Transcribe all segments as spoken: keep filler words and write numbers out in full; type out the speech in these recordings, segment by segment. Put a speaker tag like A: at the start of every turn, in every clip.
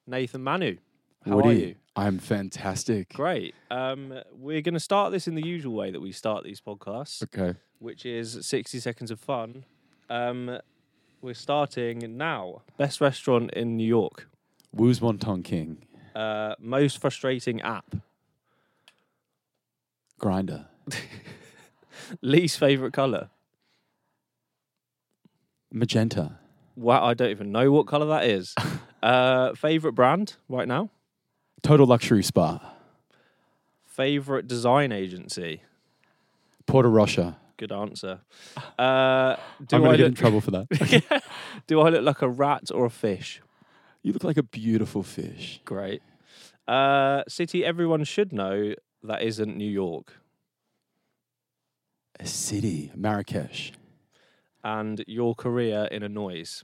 A: Nathan Manu. How
B: Woody,
A: are you?
B: I'm fantastic.
A: Great. Um, we're going to start this in the usual way that we start these podcasts,
B: Okay.
A: which is sixty seconds of fun. Um, we're starting now. Best restaurant in New York.
B: Wu's Wonton King.
A: Uh, most frustrating app.
B: Grinder.
A: Least favourite colour.
B: Magenta.
A: Wow, I don't even know what colour that is. uh, favourite brand right now?
B: Total Luxury Spa.
A: Favourite design agency?
B: Porter Rocha.
A: Good answer. Uh, do
B: I'm going
A: I
B: to get
A: look,
B: in trouble for that.
A: Do I look like a rat or a fish?
B: You look like a beautiful fish.
A: Great. Uh, city everyone should know that isn't New York.
B: A city. Marrakesh.
A: And your career in a noise.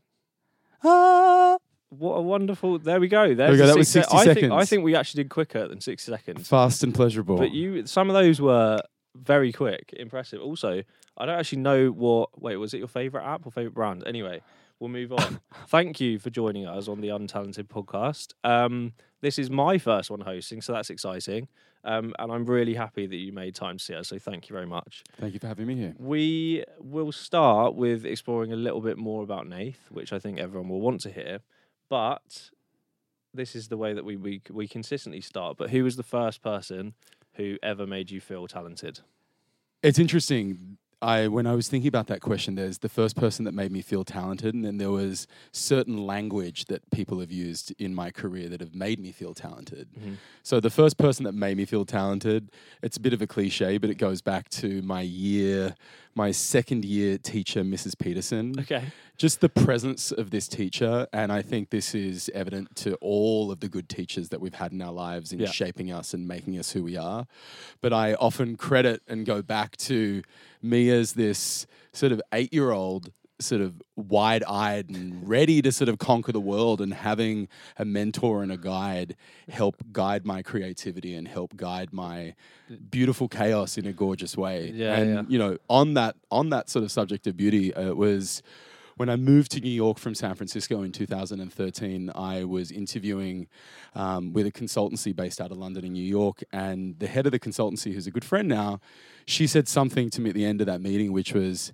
B: Ah.
A: What a wonderful... There we go. There's
B: There we go.
A: the
B: That was
A: six-
B: sixty
A: I
B: seconds.
A: Think, I think we actually did quicker than sixty seconds.
B: Fast and pleasurable.
A: But you, some of those were very quick. Impressive. Also, I don't actually know what... Wait, was it your favourite app or favourite brand? Anyway, we'll move on. Thank you for joining us on the Untalented podcast. Um, this is my first one hosting, so that's exciting. Um, and I'm really happy that you made time to see us, so thank you very much.
B: Thank you for having me here.
A: We will start with exploring a little bit more about Nath, which I think everyone will want to hear. But this is the way that we, we, we consistently start. But who was the first person who ever made you feel talented?
B: It's interesting. I when I was thinking about that question, there's the first person that made me feel talented, and then there was certain language that people have used in my career that have made me feel talented.
A: Mm-hmm.
B: So the first person that made me feel talented, it's a bit of a cliche, but it goes back to my year, my second year teacher, Missus Peterson.
A: Okay.
B: Just the presence of this teacher, and I think this is evident to all of the good teachers that we've had in our lives in
A: Yeah.
B: shaping us and making us who we are. But I often credit and go back to me as this sort of eight-year-old, sort of wide-eyed and ready to sort of conquer the world, and having a mentor and a guide help guide my creativity and help guide my beautiful chaos in a gorgeous way.
A: Yeah,
B: and
A: yeah.
B: you know, on that on that sort of subject of beauty, uh, it was when I moved to New York from San Francisco in two thousand thirteen. I was interviewing um, with a consultancy based out of London and New York, and the head of the consultancy, who's a good friend now, she said something to me at the end of that meeting, which was,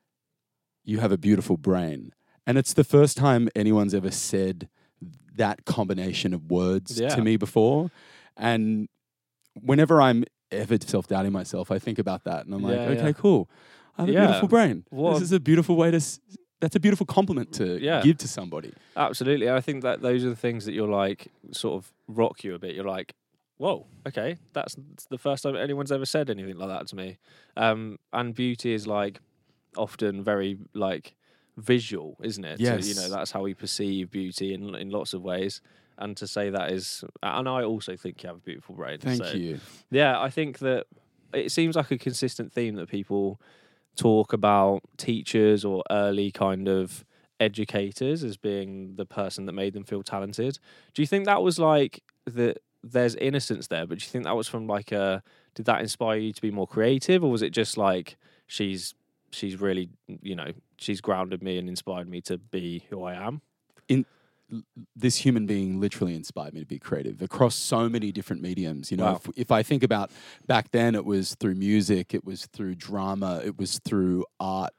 B: "You have a beautiful brain." And it's the first time anyone's ever said that combination of words
A: Yeah.
B: to me before. And whenever I'm ever self-doubting myself, I think about that, and I'm like,
A: Yeah,
B: okay,
A: yeah.
B: cool. I have a
A: Yeah.
B: beautiful brain.
A: What
B: This
A: a-
B: is a beautiful way to... S- that's a beautiful compliment to
A: Yeah.
B: give to somebody.
A: Absolutely. I think that those are the things that you're like, sort of rock you a bit. You're like, whoa, okay, that's the first time anyone's ever said anything like that to me. Um, and beauty is like often very like visual, isn't it?
B: Yes.
A: So, you know, that's how we perceive beauty in in lots of ways. And to say that is, and I also think you have a beautiful brain.
B: Thank
A: so,
B: you.
A: Yeah, I think that it seems like a consistent theme that people talk about teachers or early kind of educators as being the person that made them feel talented. Do you think that was like that? There's innocence there, but do you think that was from like a? Did that inspire you to be more creative, or was it just like she's she's really, you know, she's grounded me and inspired me to be who I am?
B: In l- this human being literally inspired me to be creative across so many different mediums. You know,
A: Wow.
B: if, if I think about back then, it was through music, it was through drama, it was through art.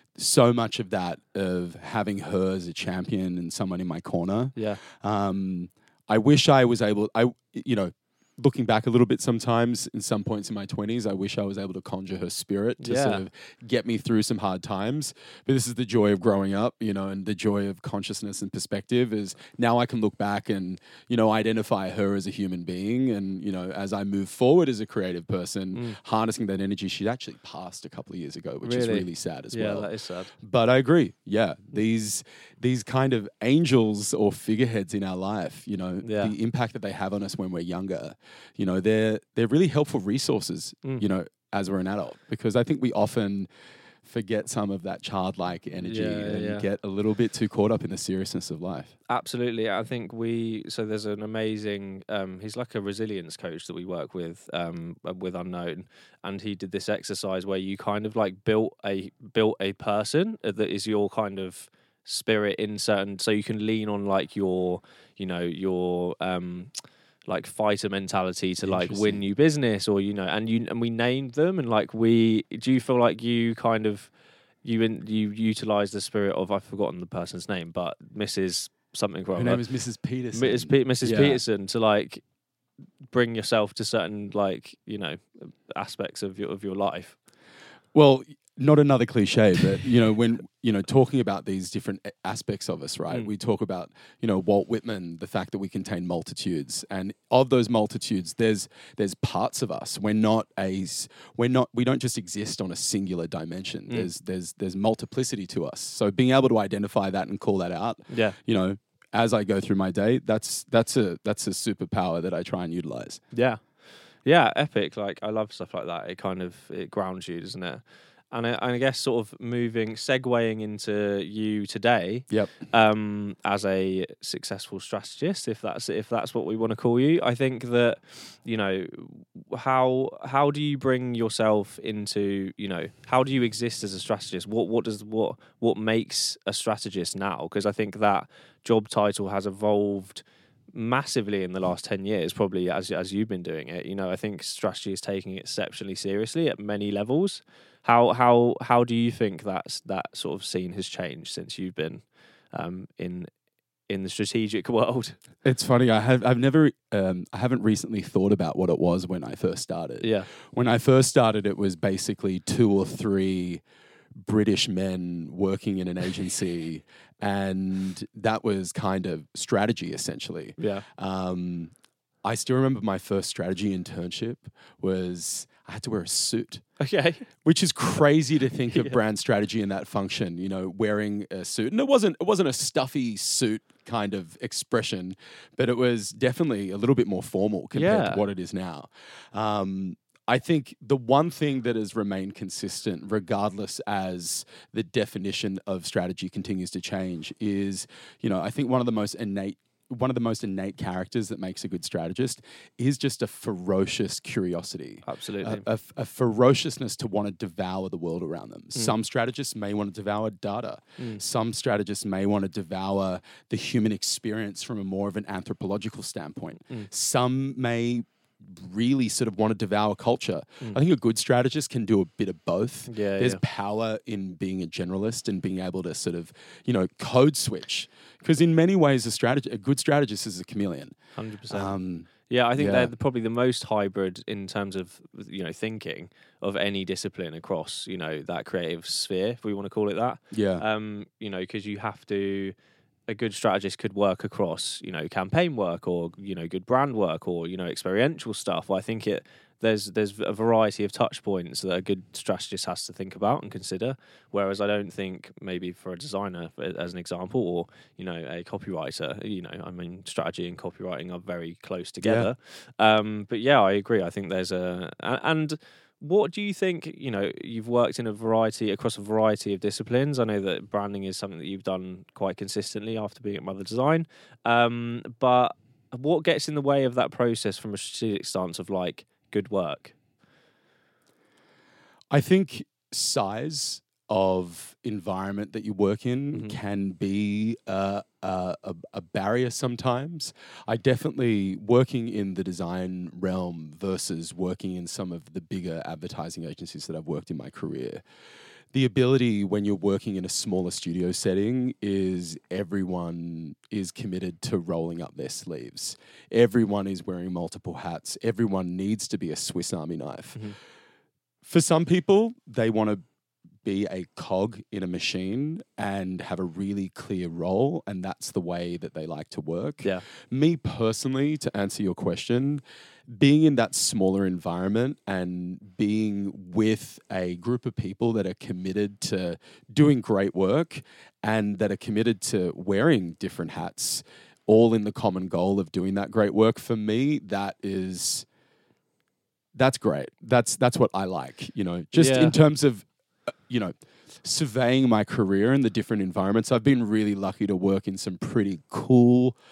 B: So much of that, of having her as a champion and someone in my corner.
A: Yeah,
B: Um, I wish I was able, I, you know, looking back a little bit sometimes in some points in my twenties, I wish I was able to conjure her spirit to sort
A: Yeah.
B: of get me through some hard times. But this is the joy of growing up, you know, and the joy of consciousness and perspective is now I can look back and, you know, identify her as a human being. And, you know, as I move forward as a creative person,
A: Mm.
B: harnessing that energy, she actually passed a couple of years ago, which is
A: Really?
B: really sad as
A: yeah,
B: well.
A: that is sad.
B: But I agree. Yeah, these these kind of angels or figureheads in our life, you know,
A: Yeah.
B: the impact that they have on us when we're younger, you know, they're they're really helpful resources,
A: Mm.
B: you know, as we're an adult, because I think we often forget some of that childlike energy
A: Yeah,
B: and
A: yeah.
B: get a little bit too caught up in the seriousness of life.
A: Absolutely. I think we, so there's an amazing, um, he's like a resilience coach that we work with, um, with Unknown. And he did this exercise where you kind of like built a, built a person that is your kind of spirit in certain, so you can lean on like your, you know, your um like fighter mentality to like win
B: Interesting.
A: new business, or you know, and you and we named them, and like we, do you feel like you kind of you in, you utilize the spirit of, I've forgotten the person's name, but Missus something
B: Her
A: wrong.
B: name is Missus Peterson.
A: Missus Pe- Missus
B: Yeah.
A: Peterson, to like bring yourself to certain like, you know, aspects of your of your life.
B: Well, not another cliche, but you know, when you know talking about these different a- aspects of us, right?
A: Mm.
B: We talk about you know Walt Whitman, the fact that we contain multitudes, and of those multitudes, there's there's parts of us. We're not a s- we're not we don't just exist on a singular dimension.
A: Mm.
B: There's there's there's multiplicity to us. So being able to identify that and call that out,
A: Yeah.
B: you know, as I go through my day, that's that's a that's a superpower that I try and utilize.
A: Yeah. Yeah, epic. Like, I love stuff like that. It kind of, it grounds you, doesn't it? And I, and I guess sort of moving, segueing into you today,
B: Yep.
A: um, as a successful strategist, if that's if that's what we want to call you. I think that, you know, how how do you bring yourself into, you know, how do you exist as a strategist? What what does what what makes a strategist now? Because I think that job title has evolved massively in the last ten years, probably as as you've been doing it. You know, I think strategy is taking it exceptionally seriously at many levels. How how how do you think that's that sort of scene has changed since you've been um, in in the strategic world?
B: It's funny. I have I've never um, I haven't recently thought about what it was when I first started.
A: Yeah,
B: When I first started, it was basically two or three British men working in an agency, and that was kind of strategy essentially.
A: yeah,
B: Um, I still remember my first strategy internship was I had to wear a suit,
A: okay,
B: which is crazy to think of
A: Yeah.
B: brand strategy in that function. You know, wearing a suit, and it wasn't it wasn't a stuffy suit kind of expression, but it was definitely a little bit more formal compared
A: Yeah.
B: to what it is now. Um, I think the one thing that has remained consistent, regardless as the definition of strategy continues to change, is, you know, I think one of the most innate one of the most innate characters that makes a good strategist is just a ferocious curiosity.
A: absolutely.
B: A, a f- a ferociousness to want to devour the world around them. Some strategists may want to devour data.
A: Mm.
B: Some strategists may want to devour the human experience from a more of an anthropological standpoint.
A: Mm.
B: Some may really sort of want to devour culture.
A: Mm.
B: I think a good strategist can do a bit of both.
A: Yeah,
B: There's
A: yeah.
B: power in being a generalist and being able to sort of, you know, code switch. Because in many ways, a strategy, a good strategist is a chameleon.
A: Hundred percent.
B: Um,
A: Yeah, I think
B: yeah.
A: they're the- probably the most hybrid in terms of, you know, thinking of any discipline across, you know, that creative sphere, if we want to call it that.
B: yeah.
A: Um, you know, because you have to, a good strategist could work across, you know, campaign work, or, you know, good brand work, or, you know, experiential stuff. Well, I think it there's there's a variety of touch points that a good strategist has to think about and consider. Whereas I don't think maybe for a designer, as an example, or, you know, a copywriter, you know, I mean, strategy and copywriting are very close together. Um, but yeah, I agree. I think there's a a- and. What do you think, you know, you've worked in a variety, across a variety of disciplines. I know that branding is something that you've done quite consistently after being at Mother Design. Um, but what gets in the way of that process from a strategic stance of like good work?
B: I think size of environment that you work in
A: Mhm.
B: can be uh, uh, a, a barrier sometimes. I definitely, working in the design realm versus working in some of the bigger advertising agencies that I've worked in my career, the ability when you're working in a smaller studio setting is everyone is committed to rolling up their sleeves. Everyone is wearing multiple hats. Everyone needs to be a Swiss Army knife.
A: Mhm.
B: For some people, they want to be a cog in a machine and have a really clear role, and that's the way that they like to work.
A: Yeah.
B: Me personally, to answer your question, being in that smaller environment and being with a group of people that are committed to doing great work and that are committed to wearing different hats, all in the common goal of doing that great work, for me, that is that's great. That's that's what I like, you know, just
A: Yeah.
B: in terms of, uh, you know, surveying my career in the different environments. I've been really lucky to work in some pretty cool,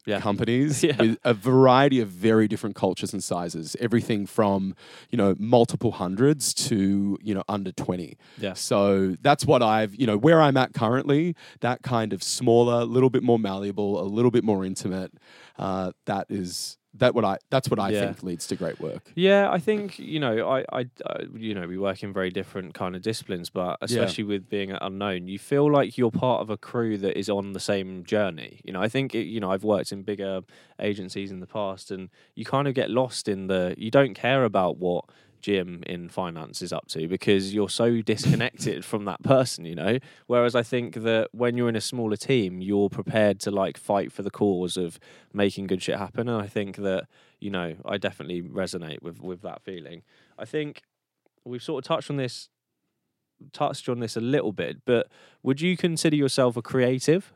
A: Yeah.
B: companies
A: Yeah.
B: with a variety of very different cultures and sizes. Everything from, you know, multiple hundreds to, you know, under twenty.
A: Yeah.
B: So that's what I've, you know, where I'm at currently, that kind of smaller, a little bit more malleable, a little bit more intimate, uh, that is... That what I that's what I
A: Yeah.
B: think leads to great work.
A: Yeah, I think you know, I, I, I, you know, we work in very different kind of disciplines, but especially with being at Unknown, you feel like you're part of a crew that is on the same journey. You know, I think it, you know, I've worked in bigger agencies in the past, and you kind of get lost in the. You don't care about what Jim in finance is up to because you're so disconnected from that person, you know. Whereas I think that when you're in a smaller team, you're prepared to like fight for the cause of making good shit happen. And I think that, you know, I definitely resonate with with that feeling. I think we've sort of touched on this, touched on this a little bit, but would you consider yourself a creative?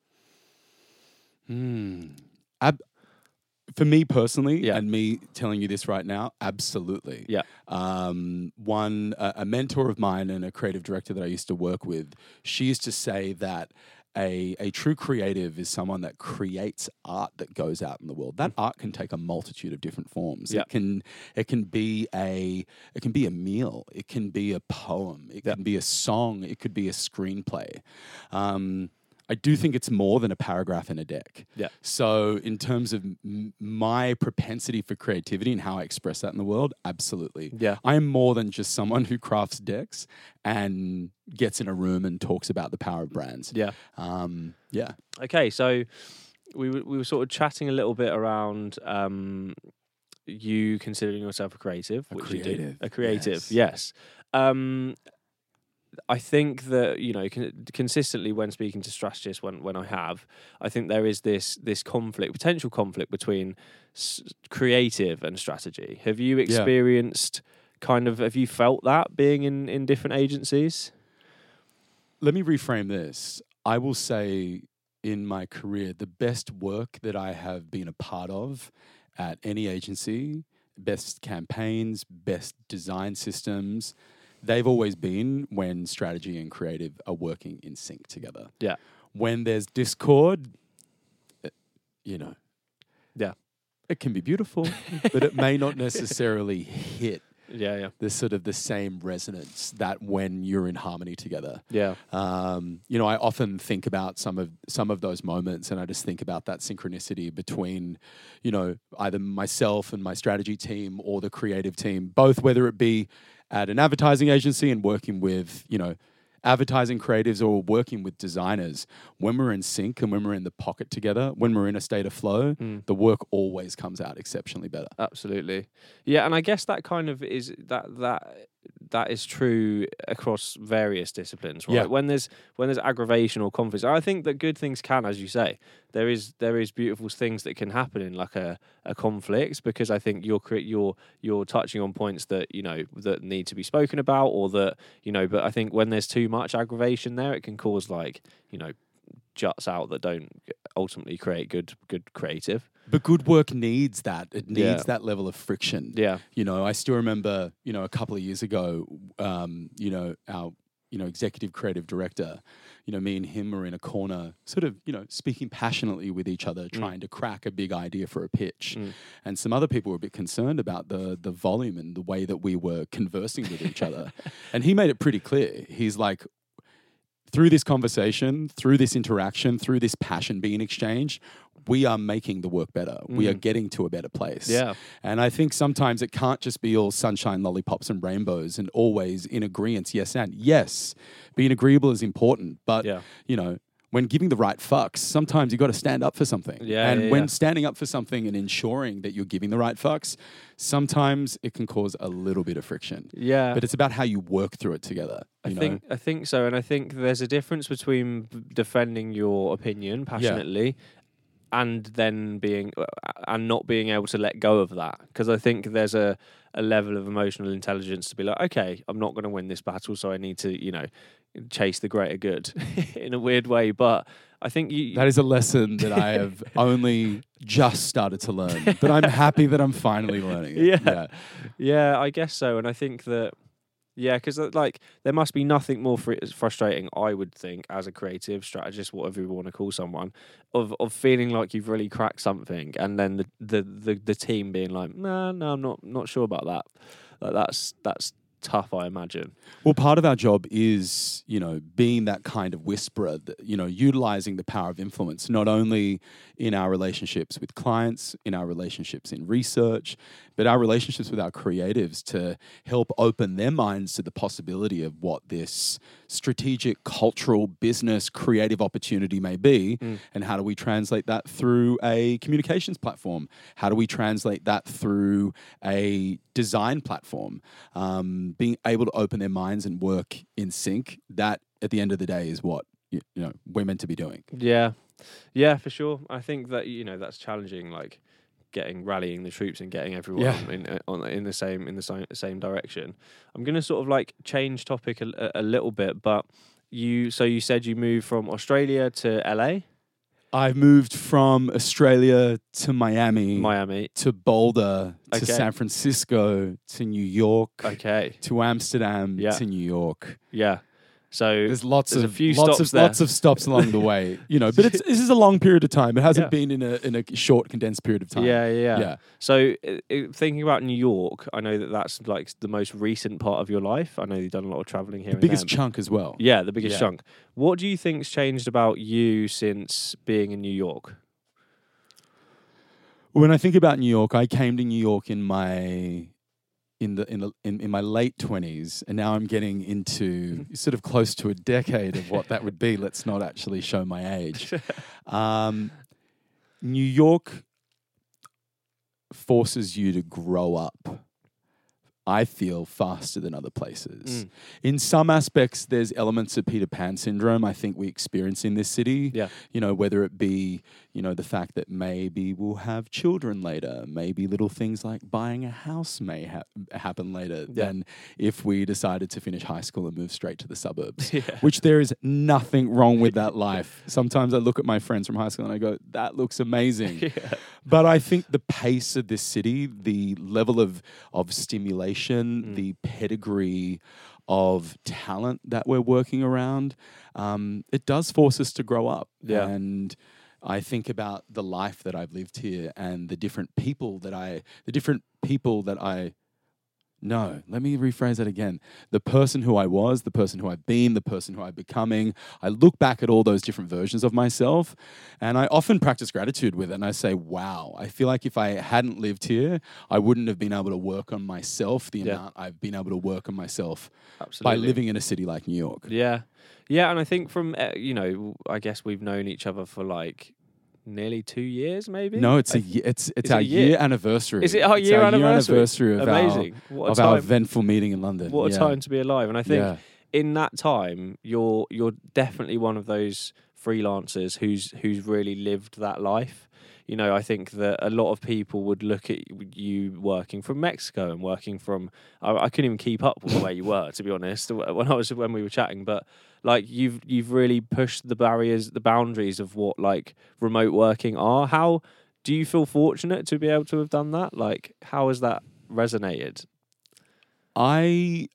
B: Hmm. Ab- For me personally,
A: Yeah.
B: and me telling you this right now, absolutely.
A: Yeah.
B: Um, one, a, a mentor of mine and a creative director that I used to work with, she used to say that a, a true creative is someone that creates art that goes out in the world. That art can take a multitude of different forms.
A: Yeah.
B: It can it can be a it can be a meal. It can be a poem. It
A: Yeah.
B: can be a song. It could be a screenplay. Um, I do think it's more than a paragraph in a deck.
A: Yeah.
B: So in terms of m- my propensity for creativity and how I express that in the world, absolutely.
A: Yeah.
B: I am more than just someone who crafts decks and gets in a room and talks about the power of brands.
A: Yeah.
B: Um, yeah.
A: Okay, so we were, we were sort of chatting a little bit around um, you considering yourself a creative,
B: A
A: which you
B: creative,
A: do. A creative,
B: yes.
A: yes. Um, I think that, you know, con- consistently when speaking to strategists, when when I have, I think there is this this conflict, potential conflict between s- creative and strategy. Have you experienced kind of, have you felt that being in, in different agencies?
B: Let me reframe this. I will say in my career, the best work that I have been a part of at any agency, best campaigns, best design systems, they've always been when strategy and creative are working in sync together.
A: Yeah.
B: When there's discord, uh, you know,
A: Yeah.
B: it can be beautiful, but it may not necessarily hit
A: Yeah, yeah.
B: the sort of the same resonance that when you're in harmony together.
A: Yeah.
B: Um, you know, I often think about some of some of those moments, and I just think about that synchronicity between, you know, either myself and my strategy team or the creative team, both whether it be at an advertising agency and working with, you know, advertising creatives or working with designers. When we're in sync and when we're in the pocket together, when we're in a state of flow,
A: Mm.
B: the work always comes out exceptionally better.
A: Absolutely. Yeah, and I guess that kind of is that that that is true across various disciplines, right?
B: Yeah.
A: When there's when there's aggravation or conflict, I think that good things can, as you say, there is there is beautiful things that can happen in like a, a conflict, because I think you're cre- you're you're touching on points that, you know, that need to be spoken about, or that, you know, but I think when there's too much aggravation there, it can cause like, you know, juts out that don't ultimately create good good creative.
B: But good work needs that. It needs
A: Yeah.
B: that level of friction.
A: Yeah.
B: You know, I still remember, you know, a couple of years ago, um, you know, our, you know, executive creative director, you know, me and him were in a corner, sort of, you know, speaking passionately with each other, trying to crack a big idea for a pitch.
A: Mm.
B: And some other people were a bit concerned about the the volume and the way that we were conversing with each other. And he made it pretty clear. He's like, through this conversation, through this interaction, through this passion being exchanged, we are making the work better. We are
A: Mm.
B: getting to a better place.
A: Yeah.
B: And I think sometimes it can't just be all sunshine, lollipops, and rainbows and always in agreement, yes and. Yes, being agreeable is important, but,
A: Yeah.
B: you know, when giving the right fucks, sometimes you got to stand up for something.
A: Yeah,
B: and
A: yeah,
B: when
A: yeah.
B: standing up for something and ensuring that you're giving the right fucks, sometimes it can cause a little bit of friction.
A: Yeah.
B: But it's about how you work through it together.
A: I
B: you know?
A: think I think so, and I think there's a difference between b- defending your opinion passionately and then being uh, and not being able to let go of that, because I think there's a a level of emotional intelligence to be like, okay, I'm not going to win this battle, so I need to, you know, chase the greater good in a weird way. But I think you
B: That is a lesson that I have only just started to learn, but I'm happy that I'm finally learning it.
A: Yeah. yeah, I guess so, and I think that Yeah, because like there must be nothing more fr- frustrating, I would think, as a creative strategist, whatever you want to call someone, of of feeling like you've really cracked something, and then the the the, the team being like, no, no, I'm not not sure about that. Like, that's that's tough, I imagine.
B: Well, part of our job is, you know, being that kind of whisperer, that, you know, utilizing the power of influence, not only in our relationships with clients, in our relationships in research, but our relationships with our creatives to help open their minds to the possibility of what this strategic, cultural, business, creative opportunity may be. Mm. And how do we translate that through a communications platform? How do we translate that through a design platform? Um, being able to open their minds and work in sync, that at the end of the day is what, you, you know, we're meant to be doing.
A: Yeah. Yeah, for sure. I think that, you know, that's challenging, like getting rallying the troops and getting everyone
B: yeah.
A: in on in the same in the same, same direction. I'm going to sort of like change topic a, a little bit, but you so you said you moved from Australia to L A?
B: I moved from Australia to Miami,
A: Miami
B: to Boulder, to
A: okay.
B: San Francisco, to New York,
A: okay,
B: to Amsterdam,
A: yeah.
B: to New York.
A: Yeah. So
B: there's lots
A: there's
B: of
A: a few
B: lots
A: stops
B: of
A: there.
B: lots of stops along the way, you know. But it's, this is a long period of time. It hasn't
A: yeah.
B: been in a in a short, condensed period of time.
A: Yeah, yeah.
B: yeah.
A: So it, it, thinking about New York, I know that that's like the most recent part of your life. I know you've done a lot of traveling here.
B: The
A: and
B: biggest
A: there.
B: chunk as well.
A: Yeah, the biggest
B: yeah.
A: chunk. What do you think's changed about you since being in New York?
B: When I think about New York, I came to New York in my in the in the in, in my late twenties, and now I'm getting into sort of close to a decade of what that would be. Let's not actually show my age. Um, New York forces you to grow up, I feel, faster than other places. Mm. In some aspects, there's elements of Peter Pan syndrome I think we experience in this city.
A: Yeah.
B: You know, whether it be, you know, the fact that maybe we'll have children later, maybe little things like buying a house may ha- happen later yeah. than if we decided to finish high school and move straight to the suburbs, yeah. which there is nothing wrong with that life. Sometimes I look at my friends from high school and I go, that looks amazing. yeah. But I think the pace of this city, the level of, of stimulation, mm. the pedigree of talent that we're working around, um, it does force us to grow up.
A: Yeah.
B: And I think about the life that I've lived here and the different people that I, the different people that I, no, let me rephrase that again. The person who I was, the person who I've been, the person who I'm becoming. I look back at all those different versions of myself, and I often practice gratitude with it. And I say, wow, I feel like if I hadn't lived here, I wouldn't have been able to work on myself the yeah. amount I've been able to work on myself Absolutely. By living in a city like New York.
A: Yeah. Yeah, and I think from, uh, you know, I guess we've known each other for like nearly two years, maybe.
B: No, it's a
A: th-
B: it's it's
A: Is
B: our
A: it year?
B: year anniversary.
A: Is it our
B: it's
A: year
B: our
A: anniversary?
B: Year anniversary of
A: Amazing.
B: our
A: What a
B: of
A: time.
B: our eventful meeting in London.
A: What a
B: yeah.
A: time to be alive! And I think
B: yeah.
A: in that time, you're you're definitely one of those freelancers who's who's really lived that life. You know, I think that a lot of people would look at you working from Mexico and working from. I, I couldn't even keep up with where you were, to be honest, when I was when we were chatting. But like you've you've really pushed the barriers, the boundaries of what like remote working are. How do you feel fortunate to be able to have done that? Like, how has that resonated?
B: I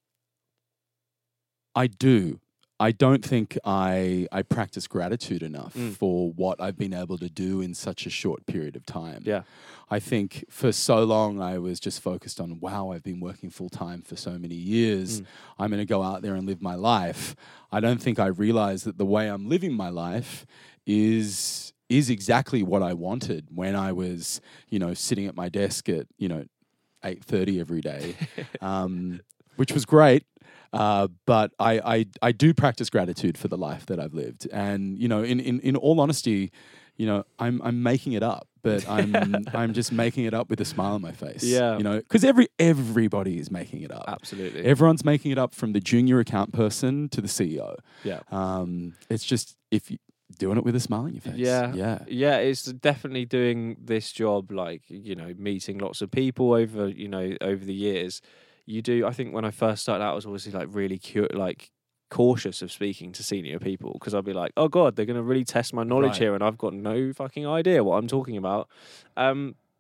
B: I do. I don't think I I practice gratitude enough mm. for what I've been able to do in such a short period of time.
A: Yeah.
B: I think for so long I was just focused on, wow, I've been working full time for so many years. Mm. I'm going to go out there and live my life. I don't think I realized that the way I'm living my life is is exactly what I wanted when I was, you know, sitting at my desk at, you know, eight thirty every day, um, which was great. Uh, but I, I I do practice gratitude for the life that I've lived, and you know, in, in, in all honesty, you know, I'm I'm making it up, but I'm I'm just making it up with a smile on my face.
A: Yeah,
B: you know, because every everybody is making it up.
A: Absolutely,
B: everyone's making it up, from the junior account person to the C E O.
A: Yeah,
B: um, it's just if you doing it with a smile on your face.
A: Yeah,
B: yeah,
A: yeah. It's definitely doing this job, like, you know, meeting lots of people over you know over the years. You do. I think when I first started out, I was obviously like really cu- like cautious of speaking to senior people, because I'd be like, oh God, they're going to really test my knowledge right. here, and I've got no fucking idea what I'm talking about. Um,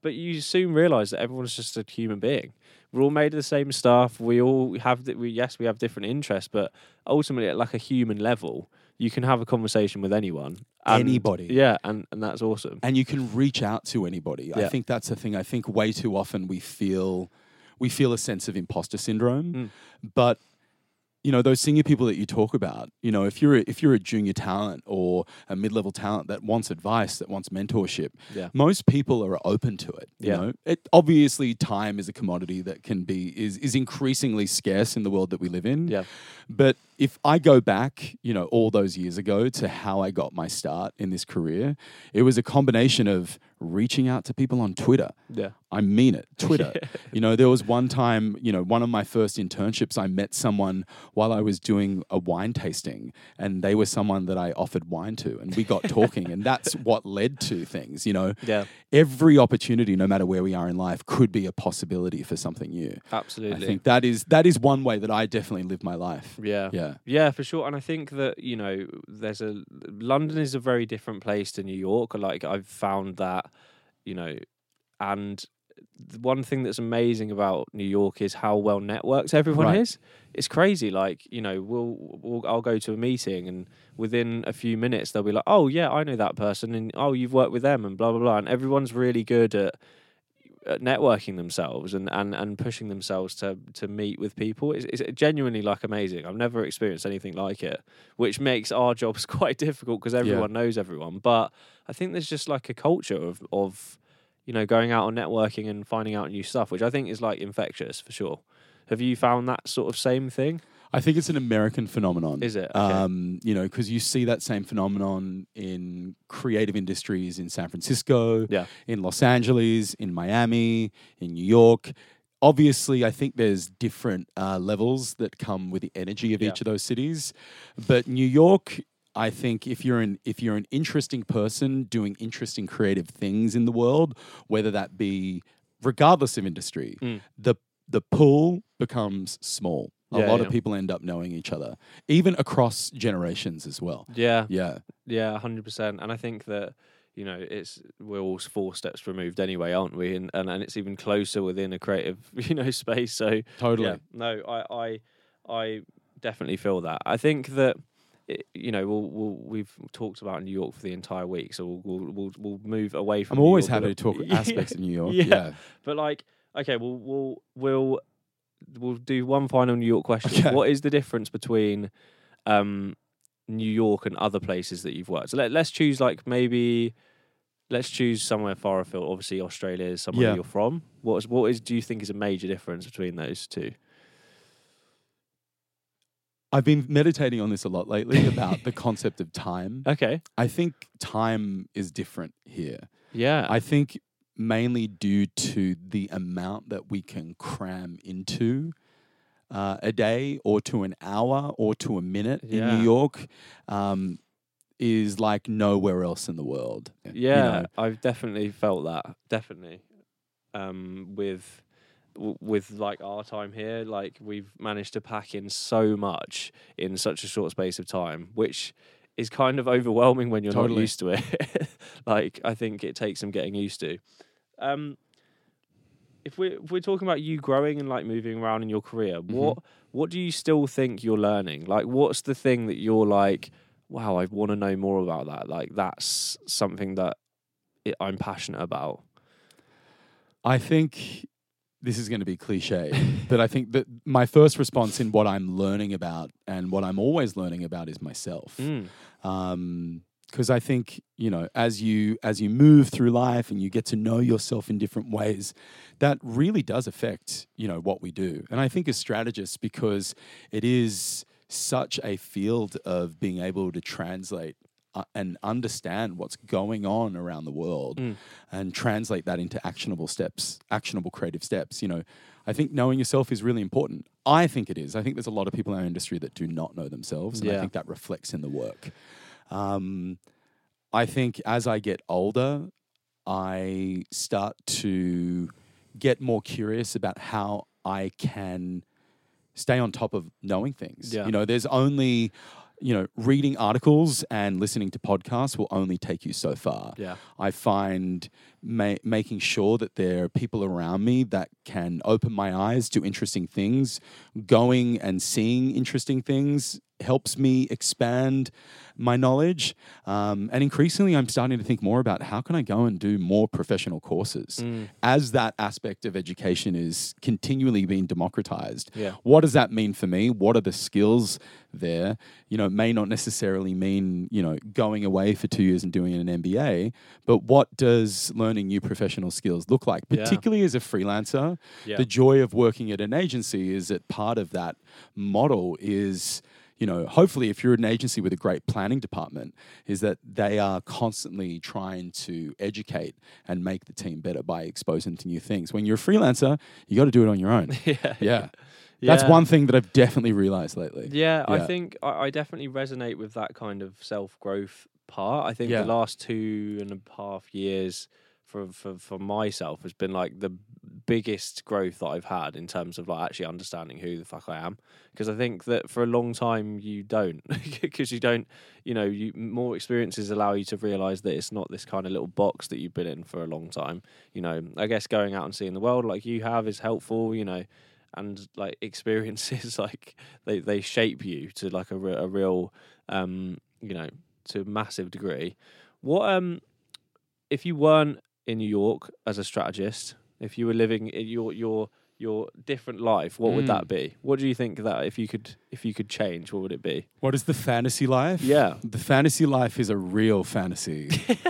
A: but you soon realise that everyone's just a human being. We're all made of the same stuff. We all have, we yes, we have different interests, but ultimately, at like a human level, you can have a conversation with anyone, and,
B: Anybody.
A: yeah, and and that's awesome.
B: And you can reach out to anybody.
A: Yeah.
B: I think that's the thing. I think way too often we feel we feel a sense of imposter syndrome,
A: Mm.
B: but you know, those senior people that you talk about, you know, if you're a, if you're a junior talent or a mid-level talent that wants advice, that wants mentorship,
A: Yeah.
B: most people are open to it. You
A: Yeah.
B: know, it obviously time is a commodity that can be is is increasingly scarce in the world that we live in.
A: Yeah.
B: But if I go back, you know, all those years ago to how I got my start in this career, it was a combination of reaching out to people on Twitter.
A: Yeah.
B: I mean it, Twitter. You know, there was one time, you know, one of my first internships, I met someone while I was doing a wine tasting, and they were someone that I offered wine to, and we got talking, and that's what led to things, you know.
A: Yeah.
B: Every opportunity, no matter where we are in life, could be a possibility for something new.
A: Absolutely.
B: I think that is that is one way that I definitely live my life.
A: Yeah.
B: Yeah.
A: Yeah, for sure. And I think that, you know, there's a London is a very different place to New York. Like I've found that, you know, and the one thing that's amazing about New York is how well networked everyone
B: Right.
A: is. It's crazy. Like, you know, we'll, we'll I'll go to a meeting and within a few minutes they'll be like, "Oh yeah, I know that person," and "Oh, you've worked with them," and blah blah blah. And everyone's really good at at networking themselves and, and, and pushing themselves to to meet with people. It's, it's genuinely like amazing. I've never experienced anything like it, which makes our jobs quite difficult because everyone knows everyone. But I think there's just like a culture of of you know going out and networking and finding out new stuff, which I think is like infectious for sure. Have you found that sort of same thing?
B: I think it's an American phenomenon.
A: Is it? Okay.
B: Um, you know, because you see that same phenomenon in creative industries in San Francisco,
A: Yeah.
B: in Los Angeles, in Miami, in New York. Obviously, I think there's different uh, levels that come with the energy of
A: Yeah.
B: each of those cities. But New York, I think if you're an if you're an interesting person doing interesting creative things in the world, whether that be regardless of industry,
A: Mm.
B: the the pool becomes small. A
A: Yeah,
B: lot
A: yeah.
B: of people end up knowing each other, even across generations as well.
A: Yeah.
B: Yeah,
A: Yeah, one hundred percent. And I think that, you know, it's we're all four steps removed anyway, aren't we? And and, and it's even closer within a creative, you know, space. So
B: totally.
A: yeah, no, I I I definitely feel that. I think that it, you know, we'll, we'll we've talked about New York for the entire week, so we'll we'll we'll, we'll move away from
B: I'm
A: New
B: always
A: York a
B: happy to
A: little-
B: talk
A: Yeah.
B: aspects of New York.
A: Yeah.
B: Yeah.
A: But like, okay, we'll we'll we'll we'll do one final New York question.
B: Okay.
A: What is the difference between um, New York and other places that you've worked? So let, let's choose like maybe let's choose somewhere far afield. Obviously, Australia is somewhere
B: Yeah.
A: you're from. What is what is do you think is a major difference between those two?
B: I've been meditating on this a lot lately about the concept of time.
A: Okay.
B: I think time is different here.
A: Yeah.
B: I think mainly due to the amount that we can cram into uh, a day or to an hour or to a minute in
A: Yeah.
B: New York um, is like nowhere else in the world. you
A: Yeah,
B: know.
A: I've definitely felt that. Definitely, um, with w- with like our time here, like we've managed to pack in so much in such a short space of time, which is kind of overwhelming when you're not
B: Totally.
A: used to it. Like I think it takes some getting used to. Um, if we're if we're talking about you growing and like moving around in your career,
B: Mm-hmm.
A: what what do you still think you're learning? Like, what's the thing that you're like? Wow, I want to know more about that. Like, that's something that it, I'm passionate about.
B: I think this is going to be cliche, but I think that my first response in what I'm learning about and what I'm always learning about is myself.
A: Mm.
B: Um, because I think, you know, as you as you move through life and you get to know yourself in different ways, that really does affect, you know, what we do. And I think as strategists, because it is such a field of being able to translate uh, and understand what's going on around the world
A: Mm.
B: and translate that into actionable steps, actionable creative steps, you know, I think knowing yourself is really important. I think it is. I think there's a lot of people in our industry that do not know themselves, and I
A: Yeah.
B: think that reflects in the work. Um, I think as I get older, I start to get more curious about how I can stay on top of knowing things.
A: Yeah.
B: You know, there's only, you know, reading articles and listening to podcasts will only take you so far.
A: Yeah.
B: I find ma- making sure that there are people around me that can open my eyes to interesting things. Going and seeing interesting things helps me expand my knowledge. Um, and increasingly, I'm starting to think more about how can I go and do more professional courses
A: Mm.
B: as that aspect of education is continually being democratized.
A: Yeah.
B: What does that mean for me? What are the skills there? You know, it may not necessarily mean, you know, going away for two years and doing an M B A, but what does learning new professional skills look like?
A: Yeah.
B: Particularly as a freelancer,
A: Yeah.
B: the joy of working at an agency is that part of that model is, you know, hopefully if you're an agency with a great planning department, is that they are constantly trying to educate and make the team better by exposing to new things. When you're a freelancer, you got to do it on your own.
A: yeah.
B: Yeah. That's
A: Yeah.
B: one thing that I've definitely realized lately.
A: Yeah, I
B: Yeah.
A: think I, I definitely resonate with that kind of self growth part. I think
B: Yeah.
A: the last two and a half years for, for for myself has been like the biggest growth that I've had in terms of like actually understanding who the fuck I am. Because I think that for a long time you don't, because you don't, you know, you more experiences allow you to realize that it's not this kind of little box that you've been in for a long time. You know, I guess going out and seeing the world like you have is helpful. You know. And like experiences, like they, they shape you to like a, re- a real, um, you know, to a massive degree. What um, if you weren't in New York as a strategist, if you were living in your your your different life, what would
B: Mm.
A: that be? What do you think that if you could if you could change, what would it be?
B: What is the fantasy life?
A: Yeah.
B: The fantasy life is a real fantasy.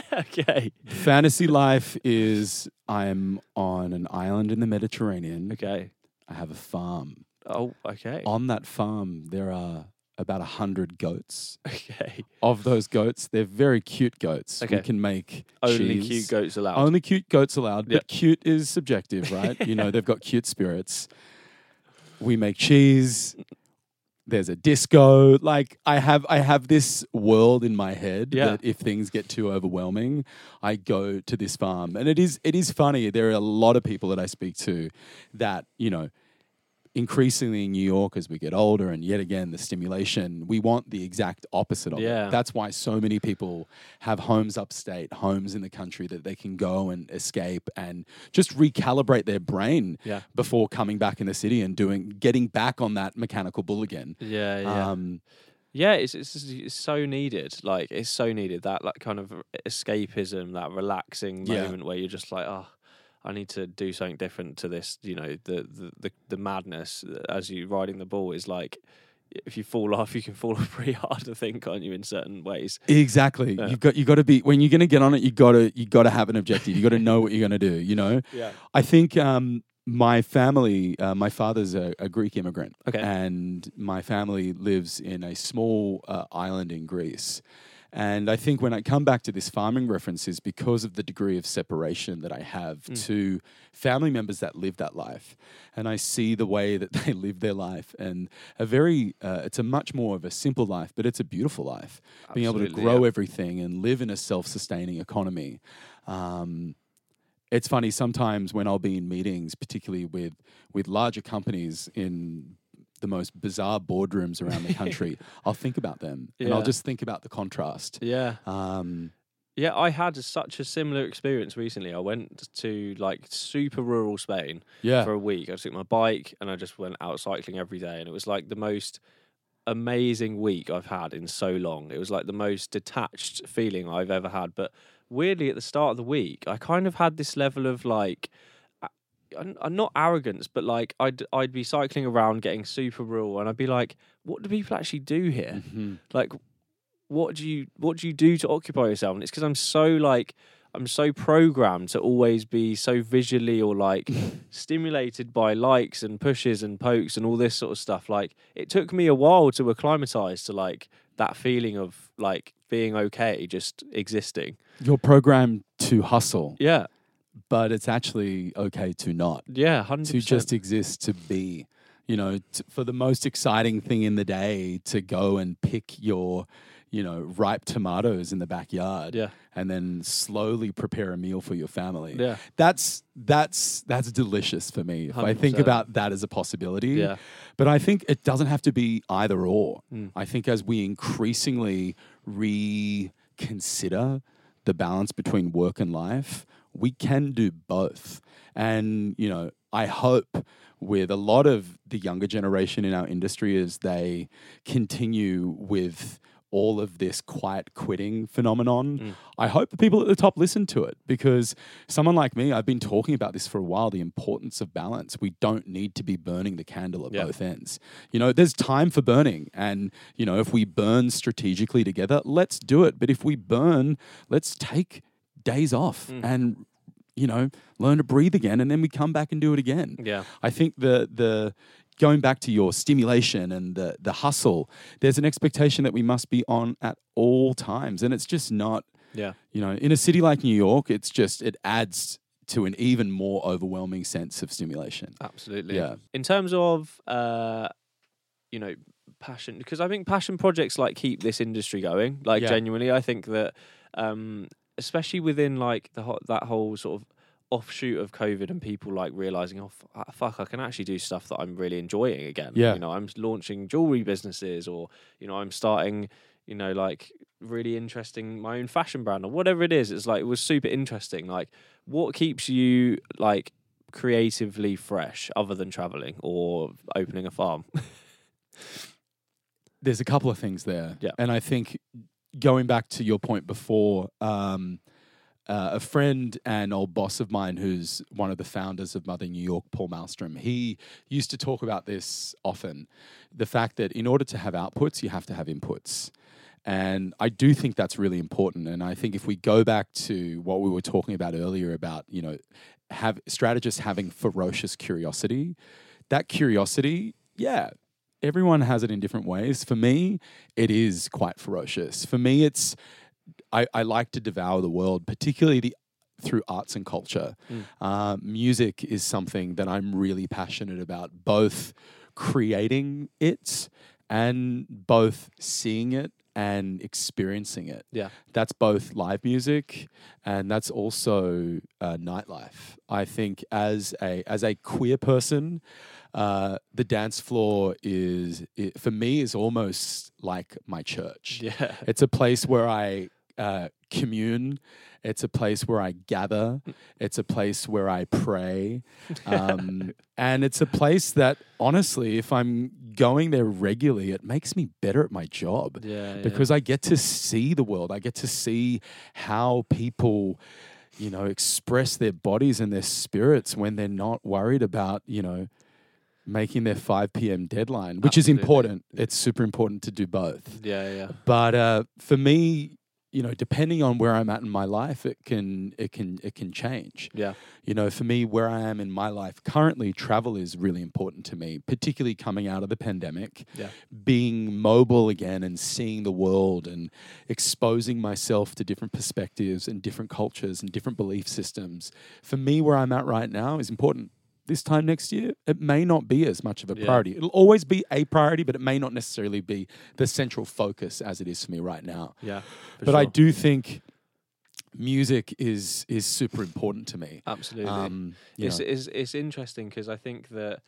A: Okay.
B: The fantasy life is I'm on an island in the Mediterranean.
A: Okay.
B: I have a farm.
A: Oh, okay.
B: On that farm, there are about a hundred goats.
A: Okay.
B: Of those goats, they're very cute goats.
A: Okay.
B: We can make
A: Only
B: cheese.
A: cute goats allowed.
B: Only cute goats allowed,
A: Yep.
B: but cute is subjective, right? You know, they've got cute spirits. We make cheese. There's a disco. Like I have, I have this world in my head
A: Yeah.
B: that if things get too overwhelming, I go to this farm, and it is, it is funny. There are a lot of people that I speak to that, you know, increasingly in New York as we get older, and yet again the stimulation, we want the exact opposite of
A: Yeah.
B: it. That's why so many people have homes upstate, homes in the country that they can go and escape and just recalibrate their brain
A: Yeah.
B: before coming back in the city and doing getting back on that mechanical bull again.
A: Yeah. Yeah.
B: Um,
A: Yeah, it's, it's it's so needed. Like it's so needed that like kind of escapism, that relaxing
B: Yeah.
A: moment where you're just like, oh, I need to do something different to this. You know, the the the, the madness as you riding the ball is like, if you fall off, you can fall off pretty hard. I think, aren't you, in certain ways?
B: exactly.
A: Yeah.
B: You've got you got to be when you're going to get on it. You got to you got to have an objective. You got to know what you're going to do. You know.
A: Yeah.
B: I think um, my family, uh, my father's a, a Greek immigrant,
A: Okay.
B: and my family lives in a small uh, island in Greece. And I think when I come back to this farming reference is because of the degree of separation that I have
A: Mm.
B: to family members that live that life. And I see the way that they live their life, and a very, uh, it's a much more of a simple life, but it's a beautiful life. Being able to
A: Absolutely,
B: grow
A: yeah.
B: everything and live in a self-sustaining economy. Um, it's funny sometimes when I'll be in meetings, particularly with with larger companies in the most bizarre boardrooms around the country, I'll think about them and I'll
A: Yeah.
B: just think about the contrast.
A: Yeah.
B: Um,
A: Yeah, I had such a similar experience recently. I went to like super rural Spain
B: yeah,
A: for a week. I took my bike and I just went out cycling every day, and it was like the most amazing week I've had in so long. It was like the most detached feeling I've ever had. But weirdly, at the start of the week, I kind of had this level of like, uh, uh, not arrogance, but like I'd I'd be cycling around, getting super rural, and I'd be like, what do people actually do here?
B: mhm.
A: Like, what do you what do you do to occupy yourself? And it's because I'm so like I'm so programmed to always be so visually or like stimulated by likes and pushes and pokes and all this sort of stuff. Like it took me a while to acclimatize to like that feeling of like being okay, just existing.
B: You're programmed to hustle,
A: Yeah,
B: but it's actually okay to not,
A: yeah, one hundred
B: to
A: percent.
B: just exist, to be. You know, t- for the most exciting thing in the day, to go and pick your, you know, ripe tomatoes in the backyard,
A: Yeah,
B: and then slowly prepare a meal for your family.
A: yeah,
B: That's that's that's delicious for me. If I
A: one hundred
B: think
A: percent.
B: about that as a possibility.
A: yeah,
B: But I think it doesn't have to be either or.
A: Mm.
B: I think as we increasingly reconsider the balance between work and life, we can do both. And, you know, I hope with a lot of the younger generation in our industry as they continue with all of this quiet quitting phenomenon, mm. I hope the people at the top listen to it, because someone like me, I've been talking about this for a while, the importance of balance. We don't need to be burning the candle at yeah. both ends. You know, there's time for burning. And, you know, if we burn strategically together, let's do it. But if we burn, let's take days off mm. and, you know, learn to breathe again, and then we come back and do it again.
A: Yeah.
B: I think the the going back to your stimulation and the the hustle, there's an expectation that we must be on at all times. And it's just not,
A: yeah.
B: you know, in a city like New York, it's just, it adds to an even more overwhelming sense of stimulation.
A: Absolutely.
B: Yeah.
A: In terms of, uh, you know, passion, because I think passion projects like keep this industry going. Like yeah. genuinely, I think that, um, especially within like the ho- that whole sort of offshoot of COVID and people like realizing, oh f- fuck, I can actually do stuff that I'm really enjoying again.
B: Yeah.
A: You know, I'm launching jewelry businesses, or, you know, I'm starting, you know, like really interesting my own fashion brand or whatever it is. It's like, it was super interesting. Like, what keeps you like creatively fresh other than traveling or opening a farm?
B: There's a couple of things there.
A: Yeah.
B: And I think going back to your point before, um, Uh, a friend and old boss of mine who's one of the founders of Mother New York, Paul Malmstrom, he used to talk about this often, the fact that in order to have outputs, you have to have inputs. And I do think that's really important. And I think if we go back to what we were talking about earlier about, you know, have strategists having ferocious curiosity, that curiosity, yeah, everyone has it in different ways. For me, it is quite ferocious. For me, it's, I, I like to devour the world, particularly the, through arts and culture. Mm. Uh, music is something that I'm really passionate about, both creating it and both seeing it and experiencing it.
A: Yeah,
B: that's both live music and that's also uh, nightlife. I think as a as a queer person, uh, the dance floor is it, for me is almost like my church.
A: Yeah,
B: it's a place where I uh, commune. It's a place where I gather. It's a place where I pray. Um, and it's a place that, honestly, if I'm going there regularly, it makes me better at my job.
A: Yeah,
B: because
A: yeah.
B: I get to see the world. I get to see how people, you know, express their bodies and their spirits when they're not worried about, you know, making their five p.m. deadline, which
A: Absolutely.
B: is important. It's super important to do both.
A: Yeah, yeah.
B: But uh, for me, you know, depending on where I'm at in my life, it can it can it can change.
A: Yeah.
B: You know, for me, where I am in my life currently, travel is really important to me, particularly coming out of the pandemic.
A: Yeah.
B: Being mobile again and seeing the world and exposing myself to different perspectives and different cultures and different belief systems. For me, where I'm at right now is important. This time next year, it may not be as much of a
A: Yeah.
B: priority. It'll always be a priority, but it may not necessarily be the central focus as it is for me right now.
A: Yeah,
B: but
A: sure.
B: I do think music is is super important to me.
A: Absolutely.
B: Um,
A: it's,
B: know.
A: it's it's interesting because I think that